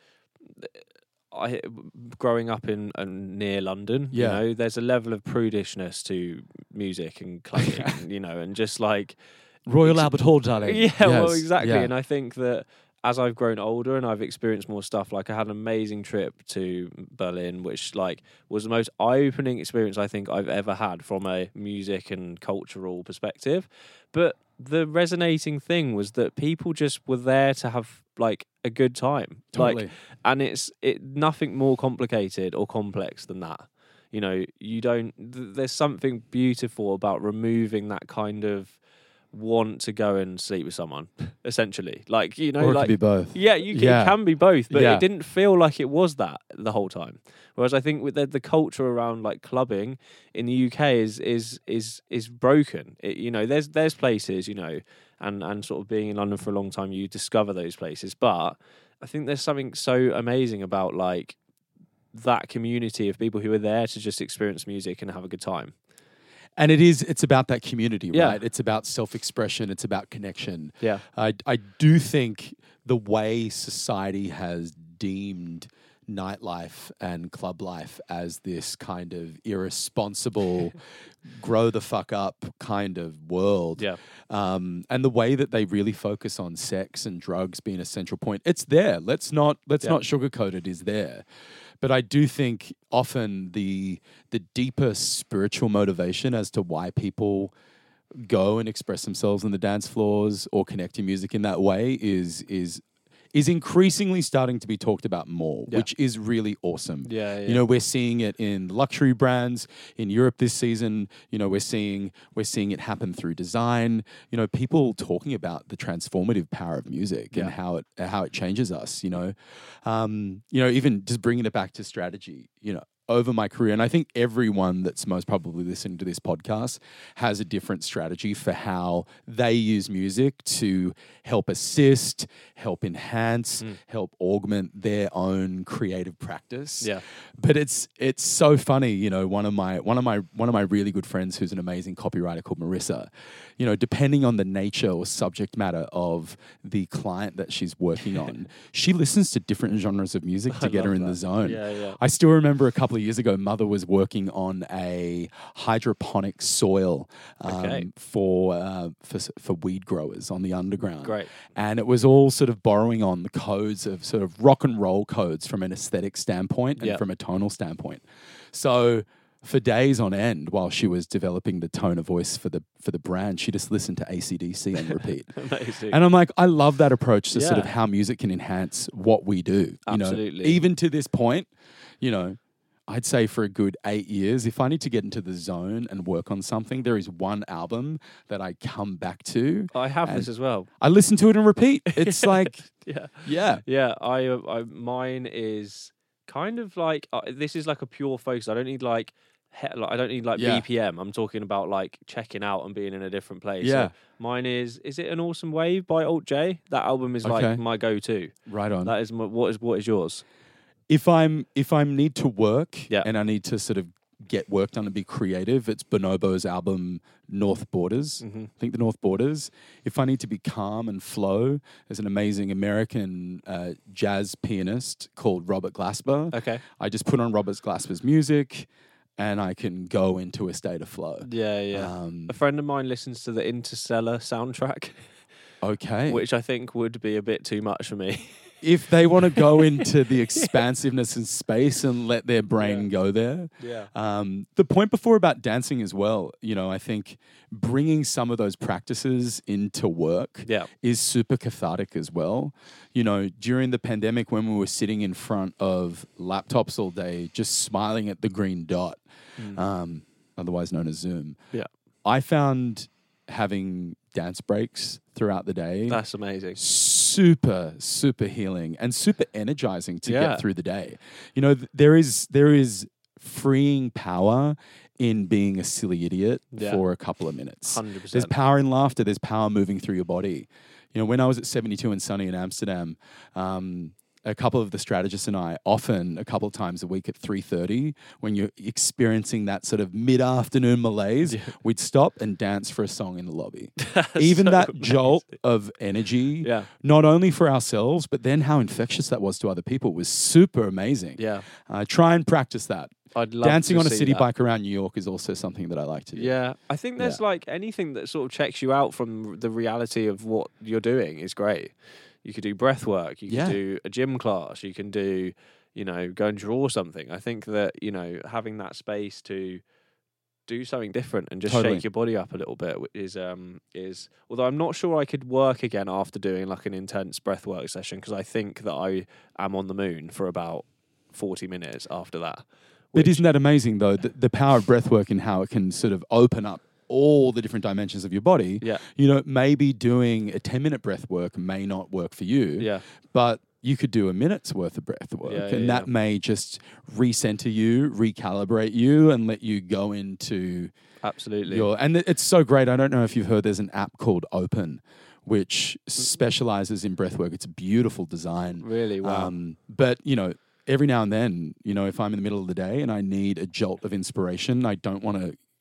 A: I growing up in uh, near London,
B: Yeah.
A: you know, there's a level of prudishness to music and clubbing, you know, and just like
B: Royal Albert Hall, darling.
A: Yeah,
B: Yes.
A: well, exactly.
B: Yeah.
A: And I think that as I've grown older and I've experienced more stuff, like I had an amazing trip to Berlin, which like was the most eye-opening experience I think I've ever had from a music and cultural perspective. But the resonating thing was that people just were there to have like a good time.
B: Totally.
A: Like, and it's it nothing more complicated or complex than that. You know, you don't. Th- there's something beautiful about removing that kind of want to go and sleep with someone, essentially. Like, you know,
B: or it
A: like
B: could be both.
A: yeah, you can,
B: Yeah.
A: it can be both, but
B: Yeah.
A: it didn't feel like it was that the whole time. Whereas I think with the, the culture around like clubbing in the U K is is is is broken. It, you know, there's there's places, you know, and and sort of being in London for a long time, you discover those places. But I think there's something so amazing about like that community of people who are there to just experience music and have a good time.
B: And it is, it's about that community,
A: Yeah.
B: right? It's about self-expression. It's about connection.
A: Yeah.
B: I, I do think the way society has deemed nightlife and club life as this kind of irresponsible, grow the fuck up kind of world.
A: Yeah.
B: Um, and the way that they really focus on sex and drugs being a central point, it's there. Let's not let's
A: Yeah.
B: not sugarcoat it. Is there. But I do think often the the deeper spiritual motivation as to why people go and express themselves on the dance floors or connect to music in that way is is is increasingly starting to be talked about more,
A: Yeah.
B: which is really awesome.
A: Yeah, yeah.
B: You know, we're seeing it in luxury brands in Europe this season. You know, we're seeing we're seeing it happen through design. You know, people talking about the transformative power of music
A: Yeah.
B: and how it how it changes us. You know, um, you know, even just bringing it back to strategy. You know, over my career, and I think everyone that's most probably listening to this podcast has a different strategy for how they use music to help assist, help enhance,
A: Mm.
B: help augment their own creative practice.
A: Yeah.
B: But it's it's so funny, you know, one of my one of my one of my really good friends who's an amazing copywriter called Marissa, you know, depending on the nature or subject matter of the client that she's working on, she listens to different genres of music to
A: I
B: get her
A: love
B: in the
A: that.
B: zone.
A: Yeah, yeah.
B: I still remember a couple of years ago, Mother was working on a hydroponic soil um,
A: Okay.
B: for, uh, for for weed growers on the underground.
A: Great.
B: And it was all sort of borrowing on the codes of sort of rock and roll codes from an aesthetic standpoint and
A: Yeah.
B: from a tonal standpoint. So for days on end, while she was developing the tone of voice for the for the brand, she just listened to A C D C on repeat.
A: Amazing.
B: And I'm like, I love that approach to sort
A: Yeah.
B: of how music can enhance what we do. You know,
A: Absolutely.
B: even to this point, you know, I'd say for a good eight years, if I need to get into the zone and work on something, there is one album that I come back to.
A: I have this
B: and
A: as well.
B: I listen to it and repeat. It's like,
A: Yeah.
B: yeah,
A: Yeah, I, uh, I mine is kind of like uh, this is like a pure focus. I don't need like, he, like I don't need like
B: Yeah.
A: B P M. I'm talking about like checking out and being in a different place.
B: Yeah.
A: So mine is is it An Awesome Wave by Alt J? That album is
B: Okay.
A: like my go-to.
B: right on.
A: That is my, what is what is yours?
B: If I'm if I need to work
A: Yeah.
B: and I need to sort of get work done and be creative, it's Bonobo's album North Borders.
A: Mm-hmm.
B: I think the North Borders. If I need to be calm and flow, there's an amazing American uh, jazz pianist called Robert Glasper.
A: Okay.
B: I just put on Robert Glasper's music, and I can go into a state of flow.
A: Yeah, yeah.
B: Um,
A: A friend of mine listens to the Interstellar soundtrack,
B: okay.
A: which I think would be a bit too much for me.
B: If they want to go into the expansiveness in space and let their brain
A: Yeah.
B: go there.
A: Yeah.
B: Um, the point before about dancing as well, you know, I think bringing some of those practices into work
A: Yeah.
B: is super cathartic as well. You know, during the pandemic when we were sitting in front of laptops all day, just smiling at the green dot,
A: Mm.
B: um, otherwise known as Zoom,
A: Yeah.
B: I found having dance breaks throughout the day
A: That's amazing.
B: super super healing and super energizing to
A: Yeah.
B: get through the day. You know, th- there is there is freeing power in being a silly idiot
A: Yeah.
B: for a couple of minutes.
A: one hundred
B: There's
A: percent.
B: power in laughter. There's power moving through your body. You know, when I was at seventy-two and Sunny in Amsterdam, um, a couple of the strategists and I, often a couple of times a week at three thirty, when you're experiencing that sort of mid-afternoon malaise,
A: Yeah.
B: we'd stop and dance for a song in the lobby.
A: That's
B: Even
A: so
B: that
A: amazing.
B: jolt of energy,
A: Yeah.
B: not only for ourselves, but then how infectious that was to other people was super amazing.
A: Yeah.
B: Uh, try and practice that.
A: I'd love
B: Dancing
A: to
B: on a
A: see
B: city
A: that.
B: bike around New York is also something that I like to do.
A: Yeah, I think there's
B: Yeah.
A: like anything that sort of checks you out from the reality of what you're doing is great. You could do breath work, you
B: Yeah.
A: could do a gym class, you can do, you know, go and draw something. I think that, you know, having that space to do something different and just
B: Totally.
A: shake your body up a little bit wh- is um is although I'm not sure I could work again after doing like an intense breath work session because I think that I am on the moon for about forty minutes after that.
B: But
A: which-
B: isn't that amazing, though, the, the power of breath work and how it can sort of open up all the different dimensions of your body?
A: Yeah.
B: You know, maybe doing a ten-minute breath work may not work for you,
A: Yeah.
B: but you could do a minute's worth of breath work,
A: Yeah,
B: and
A: yeah,
B: that
A: yeah.
B: may just recenter you, recalibrate you, and let you go into
A: Absolutely.
B: your... And it- it's so great. I don't know if you've heard, there's an app called Open, which specializes in breath work. It's a beautiful design.
A: Really? Wow.
B: Um, but, you know, every now and then, you know, if I'm in the middle of the day and I need a jolt of inspiration, I don't want to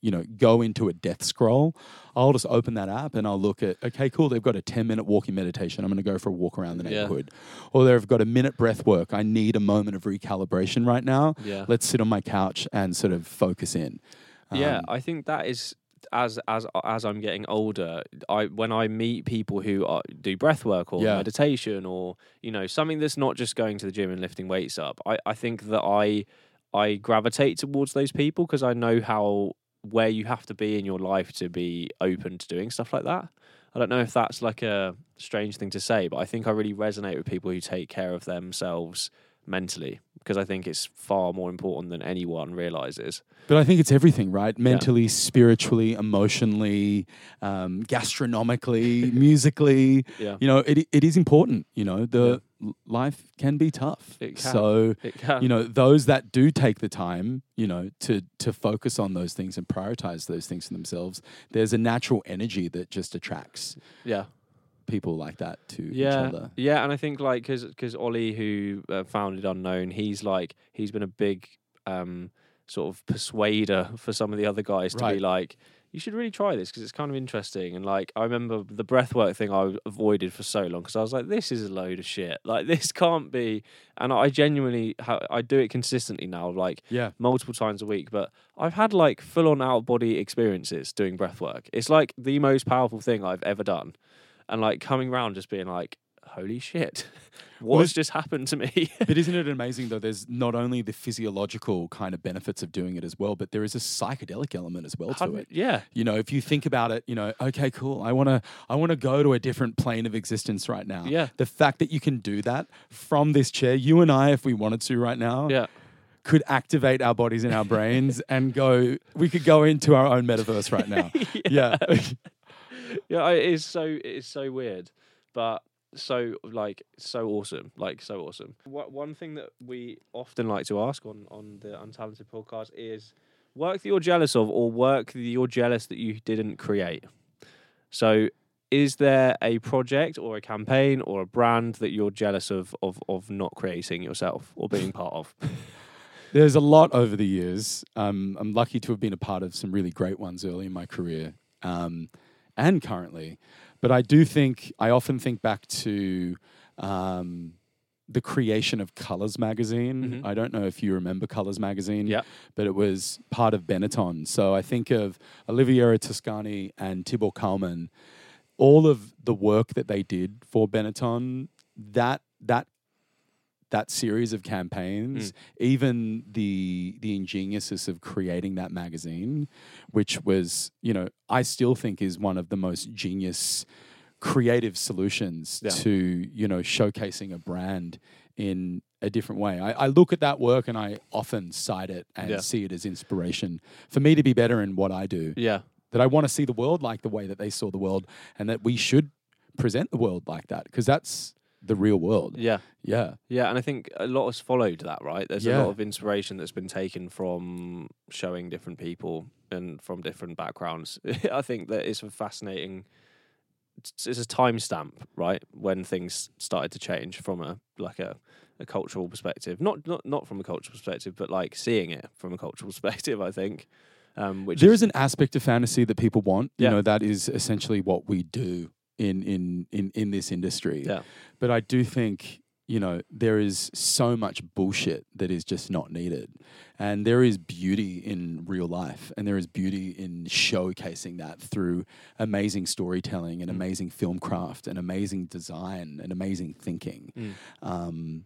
B: you know, go into a death scroll, I'll just open that app and I'll look at, okay, cool, they've got a ten minute walking meditation. I'm going to go for a walk around the
A: Yeah.
B: neighborhood. Or they've got a minute breath work. I need a moment of recalibration right now.
A: Yeah.
B: Let's sit on my couch and sort of focus in.
A: Yeah,
B: Um,
A: I think that is as as as I'm getting older. I when I meet people who are, do breath work or
B: Yeah.
A: meditation or you know something that's not just going to the gym and lifting weights up. I, I think that I I gravitate towards those people because I know how where you have to be in your life to be open to doing stuff like that. I don't know if that's like a strange thing to say, but I think I really resonate with people who take care of themselves mentally because I think it's far more important than anyone realizes.
B: But I think it's everything, right? Mentally, spiritually, emotionally, um, gastronomically, musically.
A: Yeah.
B: You know, it it is important. You know, the l- life can be tough.
A: It can.
B: So,
A: It can.
B: you know, those that do take the time, you know, to to focus on those things and prioritize those things for themselves, there's a natural energy that just attracts
A: Yeah.
B: people like that to each
A: Yeah,
B: other.
A: yeah, and I think like because because Ollie, who uh, founded Unknown, he's like he's been a big um, sort of persuader for some of the other guys to be
B: Right.
A: like, you should really try this because it's kind of interesting. And like I remember the breathwork thing I avoided for so long because I was like, this is a load of shit. Like this can't be. And I genuinely ha- I do it consistently now, like
B: Yeah.
A: multiple times a week. But I've had like full on out of body experiences doing breathwork. It's like the most powerful thing I've ever done. And like coming round just being like, holy shit,
B: Well,
A: what's
B: it's-
A: just happened to me?
B: But isn't it amazing though? There's not only the physiological kind of benefits of doing it as well, but there is a psychedelic element as well to
A: Hundred-
B: it.
A: yeah.
B: You know, if you think about it, you know, okay, cool. I want to, I want to go to a different plane of existence right now.
A: Yeah.
B: The fact that you can do that from this chair, you and I, if we wanted to right now,
A: Yeah.
B: could activate our bodies and our brains and go. We could go into our own metaverse right now. yeah.
A: Yeah, I- it is so it is so weird, but so like so awesome, like so awesome. What one thing that we often like to ask on on the Untalented podcast is work that you're jealous of, or work that you're jealous that you didn't create. So, is there a project or a campaign or a brand that you're jealous of of of not creating yourself or being part of?
B: There's a lot over the years. Um, I'm lucky to have been a part of some really great ones early in my career. Um, and currently. But I do think, I often think back to um, the creation of Colours magazine.
A: Mhm.
B: I don't know if you remember Colours magazine,
A: Yeah.
B: but it was part of Benetton. So I think of Oliviera Toscani and Thibaut Kalman, all of the work that they did for Benetton, that that that series of campaigns,
A: Mm.
B: even the the ingeniousness of creating that magazine, which was, you know, I still think is one of the most genius creative solutions
A: Yeah.
B: to, you know, showcasing a brand in a different way. I, I look at that work and I often cite it and
A: Yeah.
B: see it as inspiration for me to be better in what I do.
A: Yeah.
B: That I want to see the world like the way that they saw the world, and that we should present the world like that, because that's the real world.
A: Yeah.
B: Yeah.
A: Yeah, and I think a lot has followed that, right? There's a
B: Yeah.
A: lot of inspiration that's been taken from showing different people and from different backgrounds. I think that it's a fascinating. It's it's a timestamp, right, when things started to change from a like a, a cultural perspective. Not not not from a cultural perspective, but like seeing it from a cultural perspective. I think. Um, which
B: There
A: is
B: is an aspect of fantasy that people want. You
A: Yeah.
B: know, that is essentially what we do in in in in this industry.
A: Yeah.
B: But I do think, you know, there is so much bullshit that is just not needed. And there is beauty in real life, and there is beauty in showcasing that through amazing storytelling and
A: Mm.
B: amazing film craft and amazing design and amazing thinking.
A: Mm.
B: Um,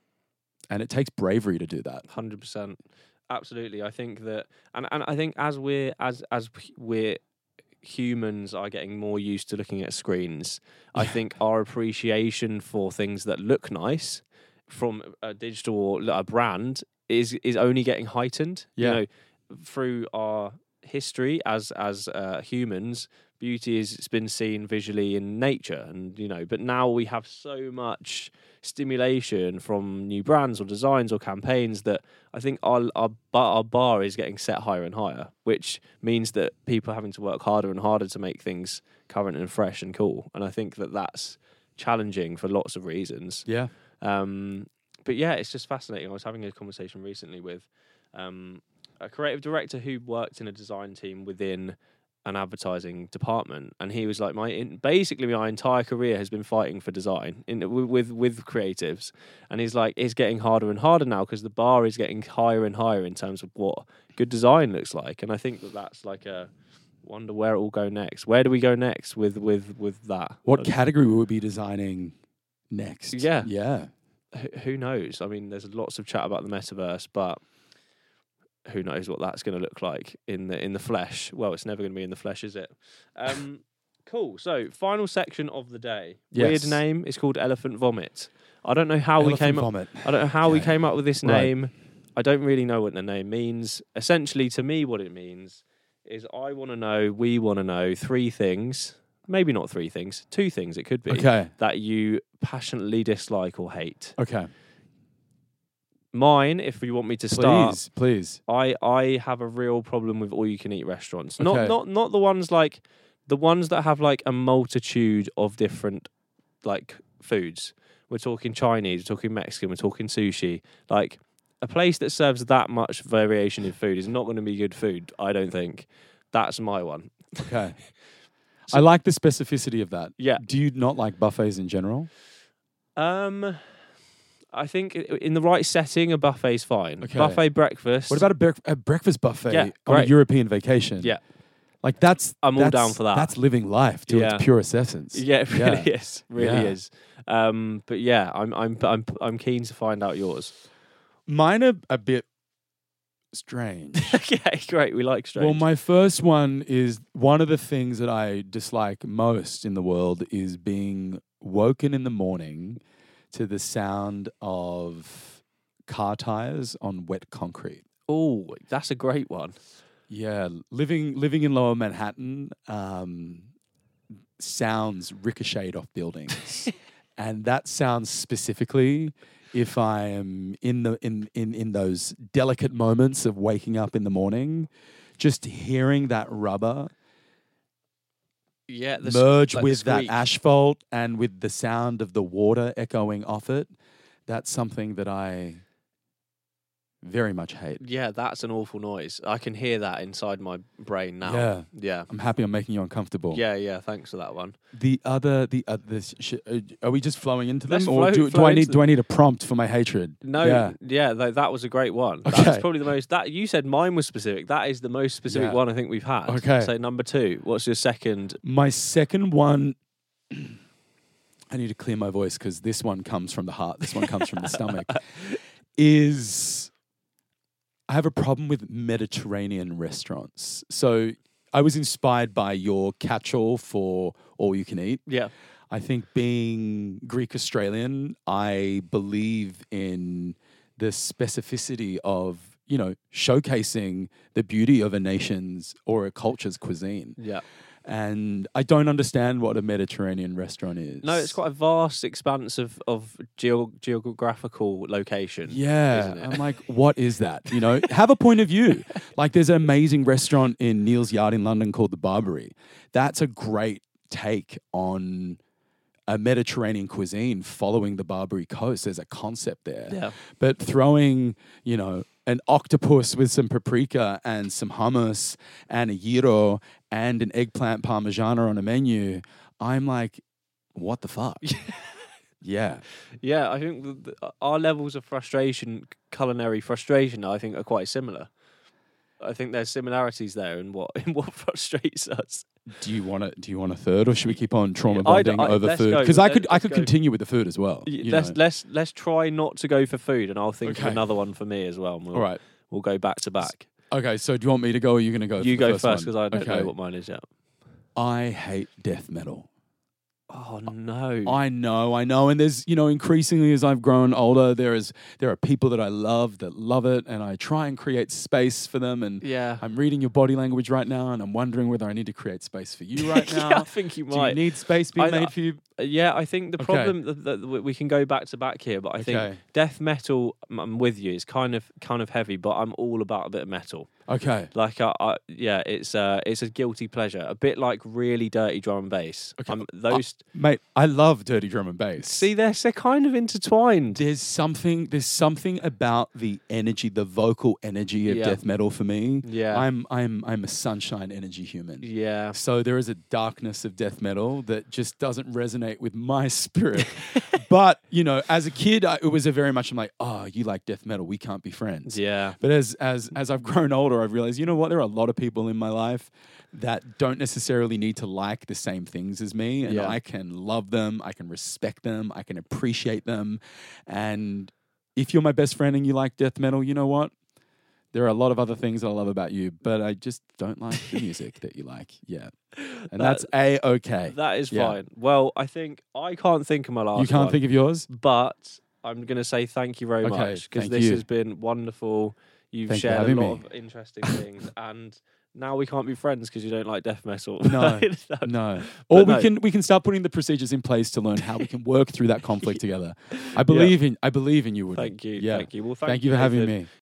B: and it takes bravery to do that.
A: Hundred percent, absolutely. I think that, and and I think as we're as as we're humans are getting more used to looking at screens, I think our appreciation for things that look nice from a digital or a brand is is only getting heightened.
B: Yeah.
A: You know, through our history as as uh, humans, beauty is it's been seen visually in nature, and you know, but now we have so much stimulation from new brands or designs or campaigns that I think our our bar, our bar is getting set higher and higher, which means that people are having to work harder and harder to make things current and fresh and cool. And I think that that's challenging for lots of reasons.
B: Yeah.
A: Um, but yeah, it's just fascinating. I was having a conversation recently with um, a creative director who worked in a design team within an advertising department, and he was like, "My in, basically my entire career has been fighting for design in with with, with creatives," and he's like, "It's getting harder and harder now because the bar is getting higher and higher in terms of what good design looks like." And I think that that's like a wonder where it will go next. Where do we go next with with with that?
B: What category will we be designing next?
A: Yeah,
B: yeah.
A: Wh- Who knows? I mean, there's lots of chat about the metaverse, but who knows what that's going to look like in the in the flesh? Well, it's never going to be in the flesh, is it? Um, cool. So, final section of the day.
B: Yes.
A: Weird name. It's called Elephant Vomit. I don't know how
B: Elephant
A: we came
B: vomit.
A: up. I don't know how we
B: Okay.
A: came up with this
B: Right.
A: name. I don't really know what the name means. Essentially, to me, what it means is I want to know. We want to know three things. Maybe not three things. Two things. It could be
B: Okay.
A: that you passionately dislike or hate.
B: Okay.
A: Mine, if you want me to start.
B: Please, please.
A: I, I have a real problem with all you can eat restaurants.
B: Okay.
A: Not not not the ones like the ones that have like a multitude of different like foods. We're talking Chinese, we're talking Mexican, we're talking sushi. Like a place that serves that much variation in food is not going to be good food, I don't think. That's my one.
B: Okay. I like the specificity of that.
A: Yeah.
B: Do you not like buffets in general?
A: Um I think i- in the right setting, a buffet's fine.
B: Okay.
A: Buffet breakfast.
B: What about a, bre- a breakfast buffet
A: Yeah,
B: on
A: great.
B: a European vacation?
A: Yeah.
B: Like that's
A: I'm all
B: that's-
A: down for that.
B: That's living life to
A: Yeah.
B: its purest essence.
A: Yeah, it really
B: Yeah.
A: is. Really
B: Yeah.
A: is. Um, but yeah, I'm I'm I'm I'm keen to find out yours.
B: Mine are a bit strange.
A: Okay, great. We like strange.
B: Well, my first one is one of the things that I dislike most in the world is being woken in the morning to the sound of car tires on wet concrete.
A: Oh, that's a great one.
B: Yeah, living living in Lower Manhattan, um, sounds ricocheted off buildings, and that sounds specifically if I am in the in, in in those delicate moments of waking up in the morning, just hearing that rubber
A: Yeah, the s-
B: merge
A: like the
B: with that
A: squeak.
B: asphalt and with the sound of the water echoing off it. That's something that I very much hate.
A: Yeah, that's an awful noise. I can hear that inside my brain now.
B: Yeah.
A: Yeah.
B: I'm happy I'm making you uncomfortable.
A: Yeah, yeah. Thanks for that one.
B: The other, the other, sh- uh, are we just flowing into
A: Let's
B: them, or
A: flow-
B: do, do
A: flow
B: I
A: into
B: need do I need a prompt for my hatred?
A: No,
B: Yeah.
A: yeah, th- that was a great one.
B: Okay.
A: That's probably the most. That you said mine was specific. That is the most specific
B: Yeah.
A: one I think we've had.
B: Okay.
A: So number two. What's your second?
B: My second one, I need to clear my voice because this one comes from the heart. This one comes from the stomach. Is I have a problem with Mediterranean restaurants. So I was inspired by your catch-all for all you can eat.
A: Yeah.
B: I think being Greek Australian, I believe in the specificity of, you know, showcasing the beauty of a nation's or a culture's cuisine.
A: Yeah.
B: And I don't understand what a Mediterranean restaurant is.
A: No, it's quite a vast expanse of of geo- geographical location.
B: Yeah.
A: isn't it?
B: I'm like, what is that? You know, have a point of view. Like there's an amazing restaurant in Neal's Yard in London called the Barbary. That's a great take on a Mediterranean cuisine following the Barbary coast. There's a concept there.
A: Yeah.
B: But throwing, you know, an octopus with some paprika and some hummus and a gyro and an eggplant parmigiana on a menu, I'm like, what the fuck? Yeah.
A: Yeah, I think th- th- our levels of frustration, culinary frustration, I think are quite similar. I think there's similarities there in what in what frustrates us.
B: Do you want to? Do you want a third, or should we keep on trauma
A: Yeah, I d-
B: bonding
A: I-
B: over
A: let's
B: food?
A: go,
B: Because I
A: let's-
B: could, I
A: let's
B: could
A: go.
B: continue with the food as well.
A: Y-
B: you
A: let's
B: know.
A: let's let's try not to go for food, and I'll think
B: Okay.
A: of another one for me as well. And we'll,
B: All right.
A: we'll go back to back.
B: Okay. So do you want me to go, or are you going to go?
A: You
B: for the
A: go first
B: one?
A: because I don't
B: Okay.
A: know what mine is yet.
B: I hate death metal.
A: Oh no!
B: I know, I know, and there's, you know, increasingly as I've grown older, there is there are people that I love that love it, and I try and create space for them. And
A: yeah,
B: I'm reading your body language right now, and I'm wondering whether I need to create space for you right now.
A: yeah, I think you
B: Do you
A: might.
B: need space being
A: I-
B: made for you?
A: Uh, Yeah, I think the
B: Okay.
A: problem that, that we- we can go back to back here, but I think
B: Okay.
A: death metal. I'm- I'm with you. It's kind of kind of heavy, but I'm all about a bit of metal.
B: Okay.
A: Like, I, I, yeah, it's uh, it's a guilty pleasure, a bit like really dirty drum and bass.
B: Okay.
A: Um, those
B: Mate, I love dirty drum and bass.
A: see, they're they're kind of intertwined.
B: There's something there's something about the energy, the vocal energy of
A: Yeah.
B: death metal for me.
A: Yeah.
B: I'm I'm I'm a sunshine energy human.
A: Yeah,
B: So there is a darkness of death metal that just doesn't resonate with my spirit. But, you know, as a kid, I, it was a very much I'm like, oh, you like death metal, we can't be friends.
A: yeah,
B: But as as as I've grown older, I've realized, you know what, there are a lot of people in my life that don't necessarily need to like the same things as me. And
A: Yeah.
B: I can love them, I can respect them, I can appreciate them. And if you're my best friend and you like death metal, you know what? There are a lot of other things that I love about you, but I just don't like the music that you like. Yeah. And
A: That-
B: that's A-okay.
A: that is
B: Yeah.
A: fine. Well, I think I can't think of my last.
B: You can't
A: one,
B: think of yours?
A: but I'm going to say thank you very
B: Okay,
A: much because
B: thank
A: this
B: you.
A: has been wonderful. You've
B: Thank you for
A: shared a
B: having
A: lot
B: me.
A: of interesting things, and now we can't be friends because you don't like death metal.
B: No,
A: No.
B: No. Or
A: But
B: we
A: no.
B: can we can start putting the procedures in place to learn how we can work through that conflict together. I believe in I believe in you, Woody.
A: Thank you,
B: Yeah.
A: thank you. Well, thank,
B: Thank you for having
A: Nathan.
B: me.